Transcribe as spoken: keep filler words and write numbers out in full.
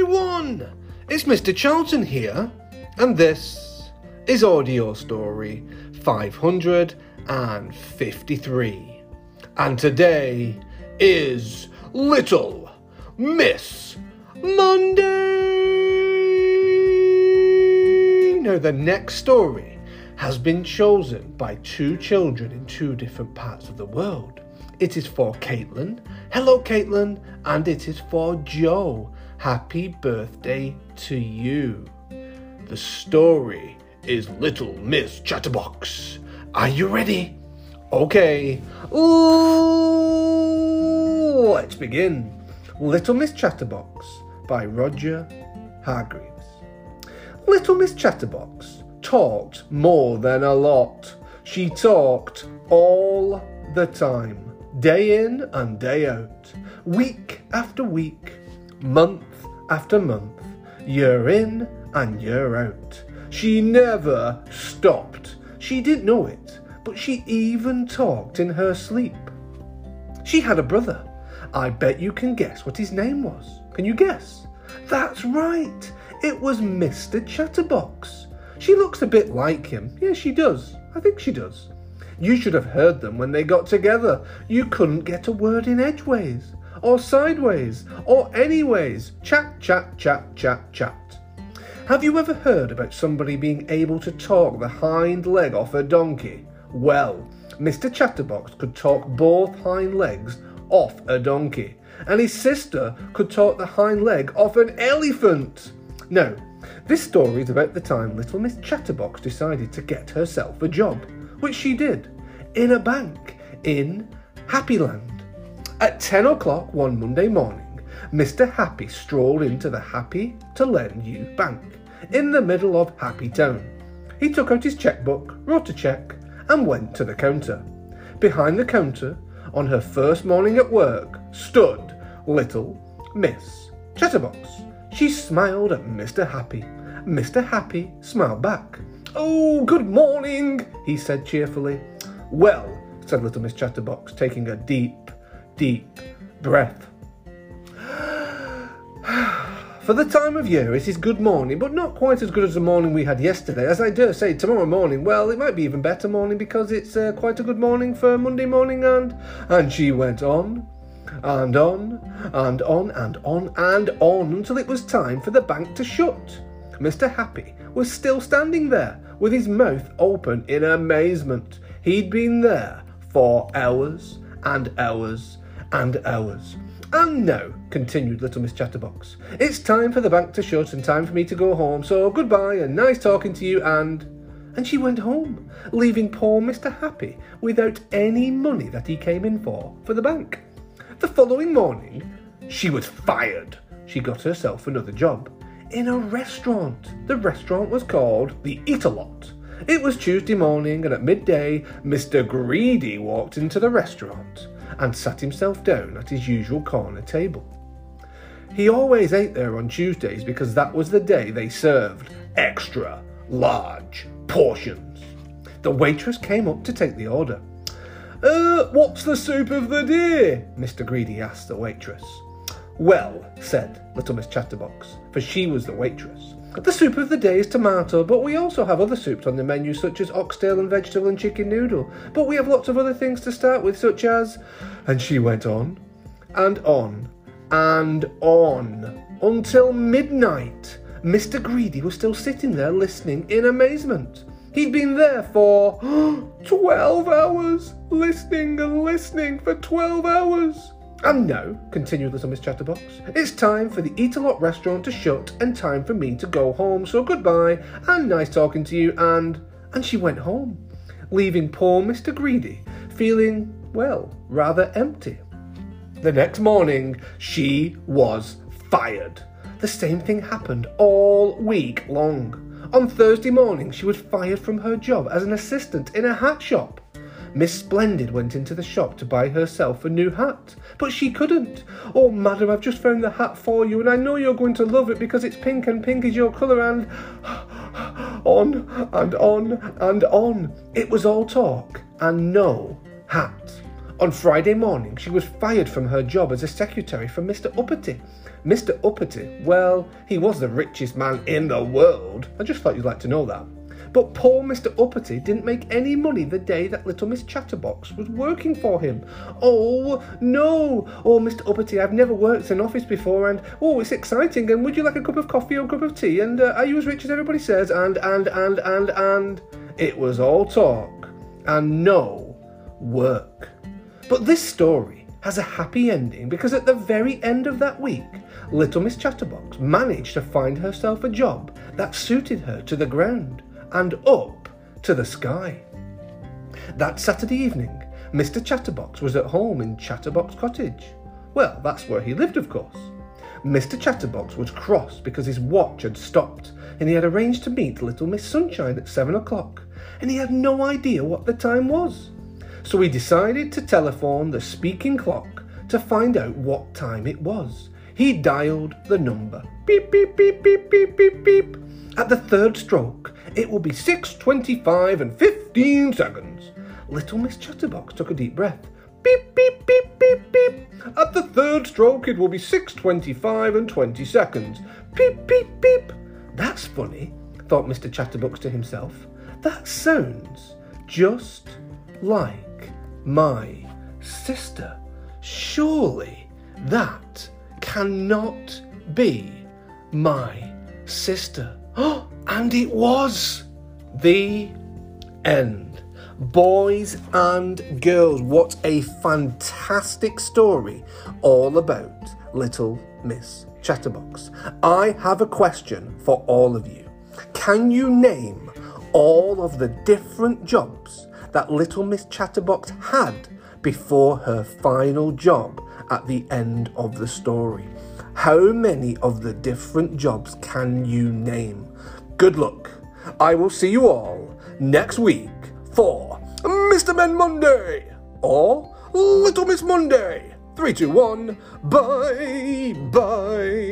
everyone, it's Mister Charlton here, and this is Audio Story five hundred fifty-three, and today is Little Miss Monday. Now, the next story has been chosen by two children in two different parts of the world. It is for Caitlin. Hello, Caitlin. And it is for Joe. Happy birthday to you. The story is Little Miss Chatterbox. Are you ready? Okay. Ooh, let's begin. Little Miss Chatterbox by Roger Hargreaves. Little Miss Chatterbox talked more than a lot. She talked all the time. Day in and day out, week after week, month after month, year in and year out. She never stopped. She didn't know it, but she even talked in her sleep. She had a brother. I bet you can guess what his name was. Can you guess? That's right. It was Mister Chatterbox. She looks a bit like him. Yes, she does. I think she does. You should have heard them when they got together. You couldn't get a word in edgeways, or sideways, or anyways. Chat, chat, chat, chat, chat. Have you ever heard about somebody being able to talk the hind leg off a donkey? Well, Mister Chatterbox could talk both hind legs off a donkey, and his sister could talk the hind leg off an elephant. Now, this story is about the time Little Miss Chatterbox decided to get herself a job, which she did, in a bank in Happyland. At ten o'clock one Monday morning, Mister Happy strolled into the Happy to Lend You bank in the middle of Happy Town. He took out his checkbook, wrote a check, and went to the counter. Behind the counter, on her first morning at work, stood Little Miss Chatterbox. She smiled at Mister Happy. Mister Happy smiled back. "Oh, good morning," he said cheerfully. "Well," said Little Miss Chatterbox, taking a deep, deep breath. "For the time of year, it is good morning, but not quite as good as the morning we had yesterday. As I dare say, tomorrow morning, well, it might be even better morning because it's uh, quite a good morning for Monday morning." And and she went on and on and on and on and on until it was time for the bank to shut. Mister Happy was still standing there with his mouth open in amazement. He'd been there for hours and hours and hours. "And now," continued Little Miss Chatterbox, "it's time for the bank to shut and time for me to go home, so goodbye and nice talking to you," and... And she went home, leaving poor Mister Happy without any money that he came in for, for the bank. The following morning, she was fired. She got herself another job in a restaurant. The restaurant was called the Eat-A-Lot. It was Tuesday morning, and at midday, Mister Greedy walked into the restaurant and sat himself down at his usual corner table. He always ate there on Tuesdays because that was the day they served extra large portions. The waitress came up to take the order. Uh, what's the soup of the day?" Mister Greedy asked the waitress. "Well," said Little Miss Chatterbox, for she was the waitress, "the soup of the day is tomato, but we also have other soups on the menu such as oxtail and vegetable and chicken noodle. But we have lots of other things to start with such as..." And she went on and on and on until midnight. Mister Greedy was still sitting there listening in amazement. He'd been there for twelve hours, listening and listening for twelve hours. "And now," continued Little Miss Chatterbox, "it's time for the Eat-A-Lot restaurant to shut and time for me to go home, so goodbye and nice talking to you," and... And she went home, leaving poor Mister Greedy feeling, well, rather empty. The next morning, she was fired. The same thing happened all week long. On Thursday morning, she was fired from her job as an assistant in a hat shop. Miss Splendid went into the shop to buy herself a new hat, but she couldn't. "Oh, madam, I've just found the hat for you, and I know you're going to love it because it's pink and pink is your colour," and on and on and on. It was all talk and no hat. On Friday morning, she was fired from her job as a secretary for Mister Uppity. Mister Uppity, well, he was the richest man in the world. I just thought you'd like to know that. But poor Mister Uppity didn't make any money the day that little Miss Chatterbox was working for him. Oh, no! Oh, Mister Uppity, I've never worked in an office before, and, oh, it's exciting, and would you like a cup of coffee or a cup of tea, and uh, are you as rich as everybody says, and, and, and, and, and... It was all talk, and no work. But this story has a happy ending, because at the very end of that week, little Miss Chatterbox managed to find herself a job that suited her to the ground and up to the sky. That Saturday evening, Mister Chatterbox was at home in Chatterbox Cottage. Well, that's where he lived, of course. Mister Chatterbox was cross because his watch had stopped, and he had arranged to meet little Miss Sunshine at seven o'clock, and he had no idea what the time was. So he decided to telephone the speaking clock to find out what time it was. He dialed the number. Beep, beep, beep, beep, beep, beep, beep. At the third stroke, it will be six twenty-five and fifteen seconds. Little Miss Chatterbox took a deep breath. Beep, beep, beep, beep, beep. At the third stroke, it will be six twenty-five and twenty seconds. Beep, beep, beep. That's funny, thought Mister Chatterbox to himself. That sounds just like my sister. Surely that cannot be my sister. Oh, and it was. The end. Boys and girls, what a fantastic story all about little Miss Chatterbox. I have a question for all of you. Can you name all of the different jobs that little Miss Chatterbox had before her final job at the end of the story? How many of the different jobs can you name? Good luck. I will see you all next week for Mister Men Monday or Little Miss Monday. Three, two, one. Bye, bye.